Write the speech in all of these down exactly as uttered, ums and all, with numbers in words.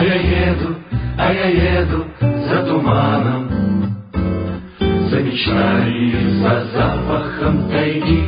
я еду, а я еду за туманом, за мечтами, за запахом тайги.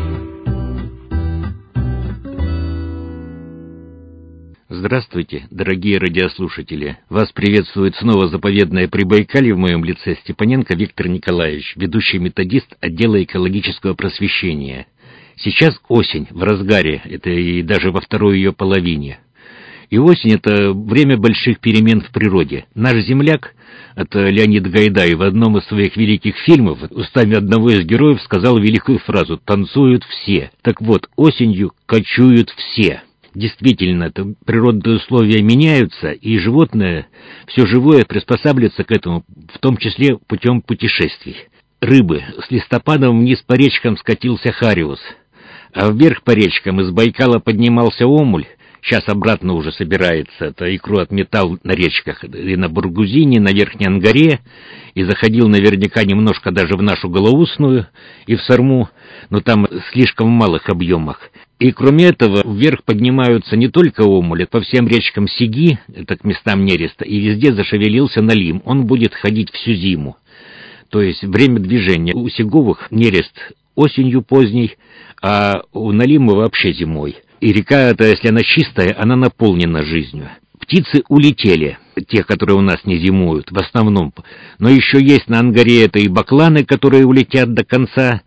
Здравствуйте, дорогие радиослушатели! Вас приветствует снова заповедное Прибайкалье в моем лице Степаненко Виктор Николаевич, ведущий методист отдела экологического просвещения. Сейчас осень, в разгаре, это и даже во второй ее половине. И осень — это время больших перемен в природе. Наш земляк, это Леонид Гайдай, в одном из своих великих фильмов устами одного из героев сказал великую фразу «танцуют все». Так вот, осенью кочуют все. Действительно, это природные условия меняются, и животное, все живое приспосабливается к этому, в том числе путем путешествий. Рыбы. С листопадом вниз по речкам скатился хариус, а вверх по речкам из Байкала поднимался омуль. Сейчас обратно уже собирается, это икру отметал на речках, и на Бургузине, на Верхней Ангаре, и заходил наверняка немножко даже в нашу Голоусную и в Сорму, но там слишком в малых объемах. И кроме этого, вверх поднимаются не только омули, по всем речкам Сиги, это к местам нереста, и везде зашевелился налим, он будет ходить всю зиму. То есть время движения. У Сиговых нерест осенью поздней, а у налима вообще зимой. И река эта, если она чистая, она наполнена жизнью. Птицы улетели, те, которые у нас не зимуют, в основном. Но еще есть на Ангаре это и бакланы, которые улетят до конца,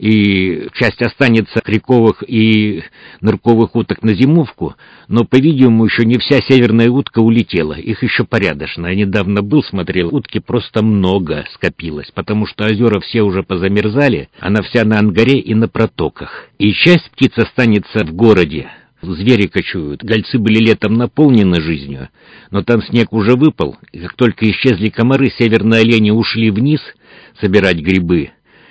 и часть останется криковых и нырковых уток на зимовку, но, по-видимому, еще не вся северная утка улетела, их еще порядочно. Я недавно был, смотрел, утки просто много скопилось, потому что озера все уже позамерзали, она вся на Ангаре и на протоках. И часть птиц останется в городе. Звери кочуют. Гольцы были летом наполнены жизнью, но там снег уже выпал, и как только исчезли комары, северные олени ушли вниз собирать грибы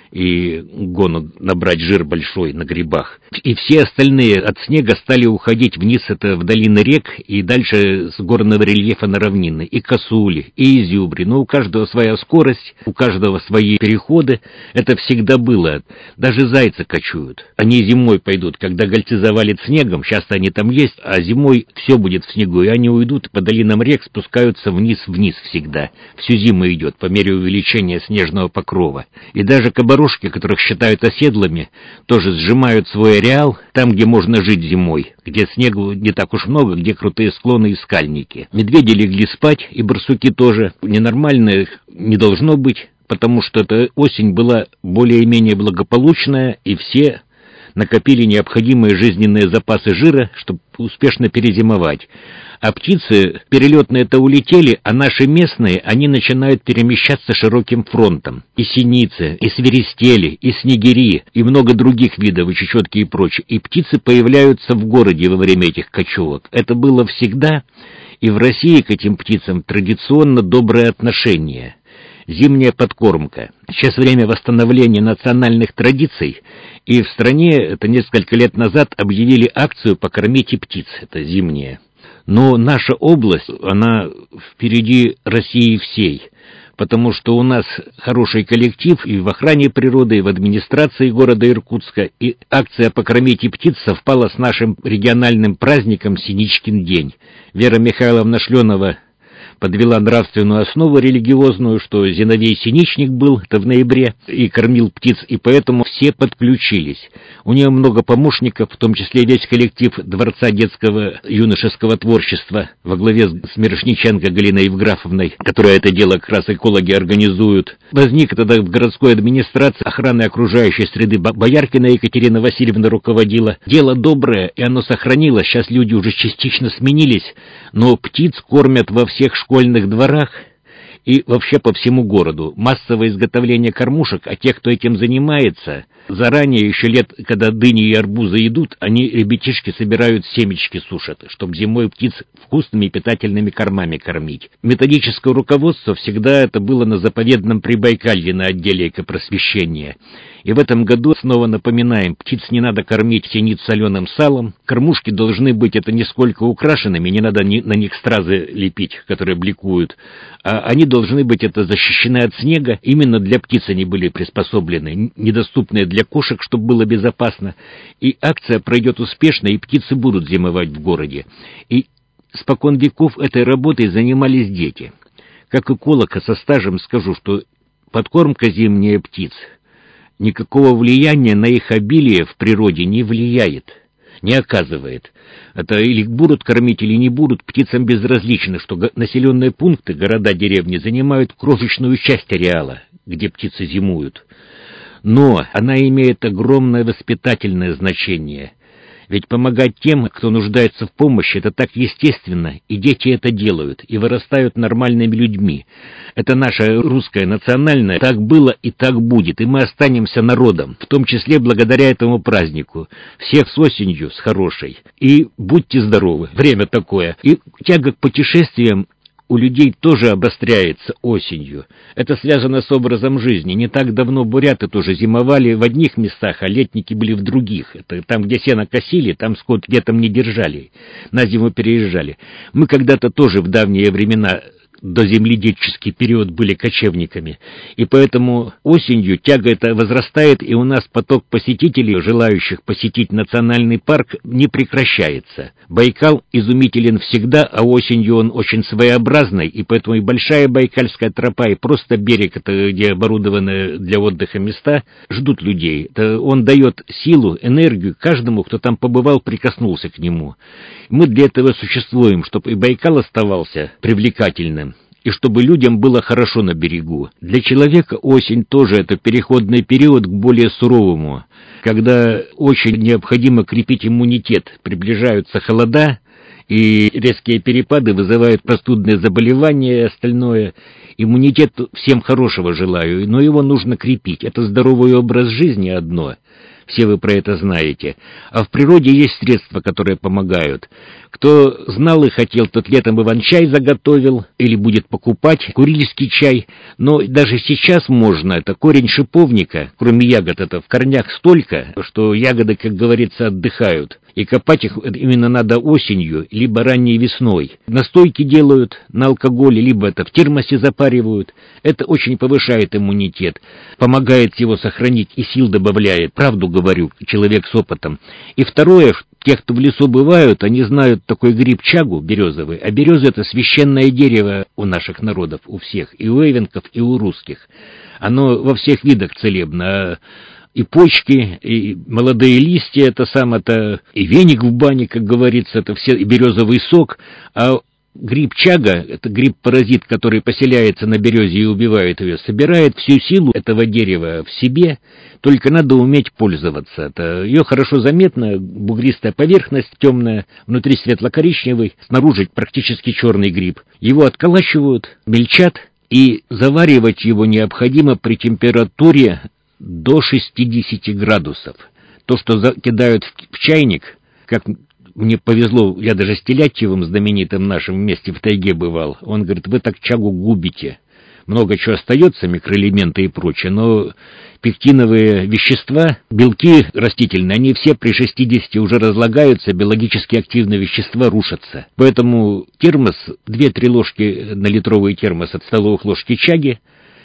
и гону набрать жир большой на грибах. И все остальные от снега стали уходить вниз, это в долины рек и дальше с горного рельефа на равнины. И косули, и изюбри. Но у каждого своя скорость, у каждого свои переходы. Это всегда было. Даже зайцы кочуют. Они зимой пойдут, когда гольцы завалит снегом, сейчас они там есть, а зимой все будет в снегу, и они уйдут по долинам рек, спускаются вниз-вниз всегда. Всю зиму идет, по мере увеличения снежного покрова. И даже кабару, которых считают оседлыми, тоже сжимают свой ареал там, где можно жить зимой, где снегу не так уж много, где крутые склоны и скальники. Медведи легли спать, и барсуки тоже. Ненормальных не должно быть, потому что эта осень была более-менее благополучная, и все накопили необходимые жизненные запасы жира, чтобы успешно перезимовать. А птицы перелетные-то улетели, а наши местные, они начинают перемещаться широким фронтом. И синицы, и свиристели, и снегири, и много других видов, и чечетки и прочее. И птицы появляются в городе во время этих кочевок. Это было всегда, и в России к этим птицам традиционно доброе отношение. Зимняя подкормка. Сейчас время восстановления национальных традиций, и в стране, это несколько лет назад, объявили акцию «Покормите птиц», это зимняя. Но наша область, она впереди России всей, потому что у нас хороший коллектив и в охране природы, и в администрации города Иркутска, и акция «Покормите птиц» совпала с нашим региональным праздником «Синичкин день». Вера Михайловна Шленова подвела нравственную основу религиозную, что Зиновей Синичник был, это в ноябре, и кормил птиц, и поэтому все подключились. У нее много помощников, в том числе весь коллектив Дворца детского юношеского творчества во главе с Мирошниченко Галиной Евграфовной, которая это дело как раз экологи организуют. Возник тогда в городской администрации охраны окружающей среды Бояркина Екатерина Васильевна руководила. Дело доброе, и оно сохранилось, сейчас люди уже частично сменились, но птиц кормят во всех школьных дворах и вообще по всему городу. Массовое изготовление кормушек, а тех, кто этим занимается, заранее, еще лет, когда дыни и арбузы идут, они, ребятишки, собирают семечки, сушат, чтобы зимой птиц вкусными и питательными кормами кормить. Методическое руководство всегда это было на заповедном Прибайкалье на отделе экопросвещения. И в этом году снова напоминаем, птиц не надо кормить синиц соленым салом, кормушки должны быть это нисколько украшенными, не надо ни, на них стразы лепить, которые бликуют, а они должны быть это защищены от снега, именно для птиц они были приспособлены, недоступные для кошек, чтобы было безопасно. И акция пройдет успешно, и птицы будут зимовать в городе. И спокон веков этой работой занимались дети. Как эколог со стажем скажу, что подкормка зимняя птиц никакого влияния на их обилие в природе не влияет, не оказывает. Это или будут кормить, или не будут, птицам безразлично, что населенные пункты, города, деревни занимают крошечную часть ареала, где птицы зимуют. Но она имеет огромное воспитательное значение. Ведь помогать тем, кто нуждается в помощи, это так естественно, и дети это делают, и вырастают нормальными людьми. Это наше русское, национальное, так было и так будет, и мы останемся народом, в том числе благодаря этому празднику. Всех с осенью, с хорошей. И будьте здоровы, время такое. И тяга к путешествиям у людей тоже обостряется осенью. Это связано с образом жизни. Не так давно буряты тоже зимовали в одних местах, а летники были в других. Это там, где сено косили, там скот летом не держали, на зиму переезжали. Мы когда-то тоже в давние времена, до земледельческий период, были кочевниками. И поэтому осенью тяга эта возрастает, и у нас поток посетителей, желающих посетить национальный парк, не прекращается. Байкал изумителен всегда, а осенью он очень своеобразный, и поэтому и большая Байкальская тропа, и просто берег, это где оборудованы для отдыха места, ждут людей. Это он дает силу, энергию каждому, кто там побывал, прикоснулся к нему. Мы для этого существуем, чтобы и Байкал оставался привлекательным, и чтобы людям было хорошо на берегу. Для человека осень тоже это переходный период к более суровому, когда очень необходимо крепить иммунитет. Приближаются холода, и резкие перепады вызывают простудные заболевания и остальное. Иммунитет всем хорошего желаю, но его нужно крепить. Это здоровый образ жизни одно. Все вы про это знаете. А в природе есть средства, которые помогают. Кто знал и хотел, тот летом иван-чай заготовил или будет покупать курильский чай. Но даже сейчас можно. Это корень шиповника, кроме ягод, это в корнях столько, что ягоды, как говорится, отдыхают. И копать их именно надо осенью, либо ранней весной. Настойки делают на алкоголе, либо это в термосе запаривают. Это очень повышает иммунитет, помогает его сохранить и сил добавляет. Правду говорю, человек с опытом. И второе, те, кто в лесу бывают, они знают такой гриб чагу березовый. А береза — это священное дерево у наших народов, у всех, и у эвенков, и у русских. Оно во всех видах целебно. И почки, и молодые листья, это сам, это и веник в бане, как говорится, это все, и березовый сок. А гриб чага, это гриб-паразит, который поселяется на березе и убивает ее, собирает всю силу этого дерева в себе, только надо уметь пользоваться. Это, ее хорошо заметно, бугристая поверхность, темная, внутри светло-коричневый, снаружи практически черный гриб. Его отколачивают, мельчат, и заваривать его необходимо при температуре до шестидесяти градусов. То, что кидают в чайник, как мне повезло, я даже с Телятьевым, знаменитым нашим, вместе в тайге бывал, он говорит: вы так чагу губите. Много чего остается, микроэлементы и прочее, но пектиновые вещества, белки растительные, они все при шестидесяти уже разлагаются, биологически активные вещества рушатся. Поэтому термос, две-три ложки на литровый термос от столовых ложки чаги,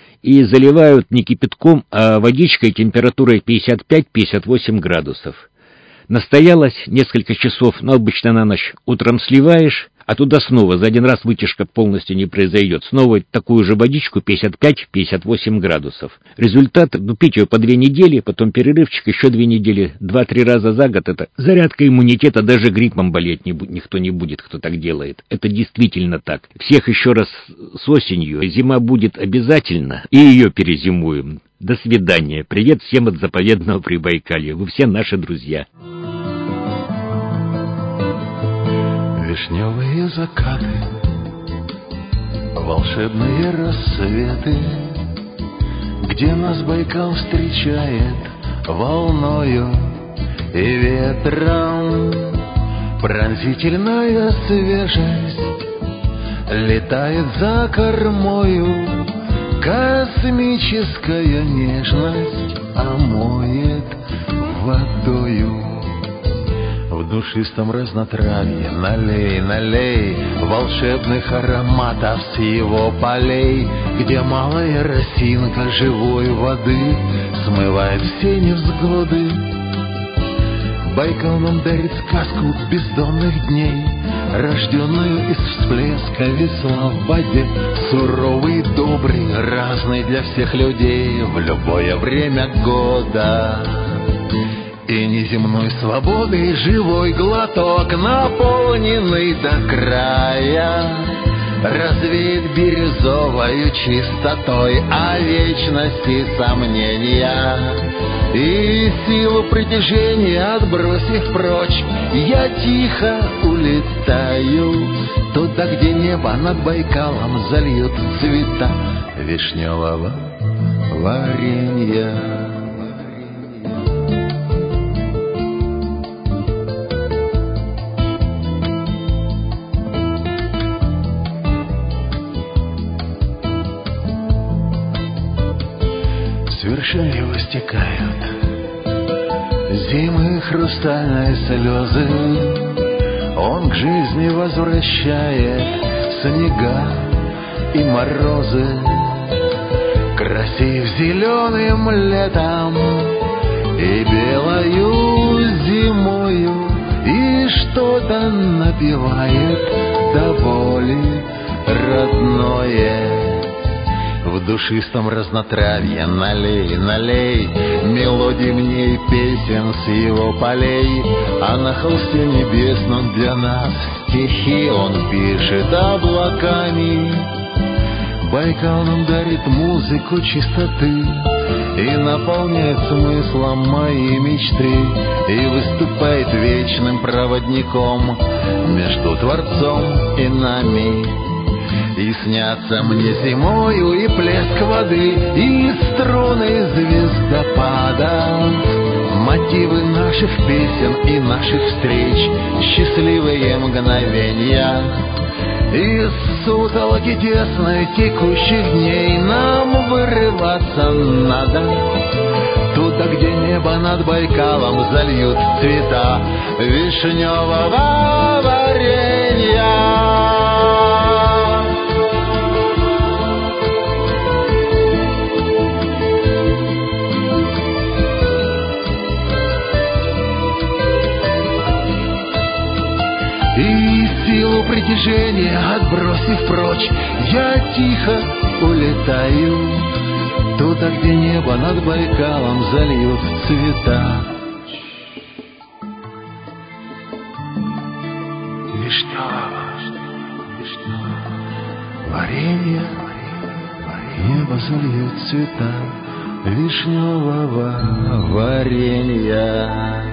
и заливают не кипятком, а водичкой температурой пятьдесят пять — пятьдесят восемь градусов. Настоялось несколько часов, но обычно на ночь. Утром сливаешь, а туда снова, за один раз вытяжка полностью не произойдет. Снова такую же водичку пятьдесят пять — пятьдесят восемь градусов. Результат, ну, пить ее по две недели, потом перерывчик, еще две недели, два-три раза за год. Это зарядка иммунитета, даже гриппом болеть не, никто не будет, кто так делает. Это действительно так. Всех еще раз с осенью. Зима будет обязательно, и ее перезимуем. До свидания. Привет всем от заповедного Прибайкалья. Вы все наши друзья. Вишневые закаты, волшебные рассветы, где нас Байкал встречает волною и ветром. Пронзительная свежесть летает за кормою, космическая нежность омоет водою. В душистом разнотравье налей, налей волшебных ароматов с его полей, где малая росинка живой воды смывает все невзгоды. Байкал нам дарит сказку бездонных дней, рожденную из всплеска весла в воде. Суровый, добрый, разный для всех людей в любое время года. И неземной свободой живой глоток, наполненный до края, развеет бирюзовою чистотой о вечности сомнения. И силу притяжения отбросив прочь, я тихо улетаю туда, где небо над Байкалом зальют цвета вишневого варенья. С вершин его стекают зимы хрустальные слезы. Он к жизни возвращает снега и морозы. Красив зеленым летом и белою зимою, и что-то напевает до боли родное. В душистом разнотравье налей, налей мелодий мне и песен с его полей. А на холсте небесном для нас стихи он пишет облаками. Байкал нам дарит музыку чистоты и наполняет смыслом мои мечты, и выступает вечным проводником между Творцом и нами. И снятся мне зимою и плеск воды, и струны звездопада, мотивы наших песен и наших встреч, счастливые мгновенья. Из сутолоки тесной текущих дней нам вырываться надо туда, где небо над Байкалом зальют цвета вишневого варенья. И силу притяжения отбросив прочь, я тихо улетаю туда, где небо над Байкалом зальют цвета вишневого, вишневого варенья. Небо зальют цвета вишневого варенья.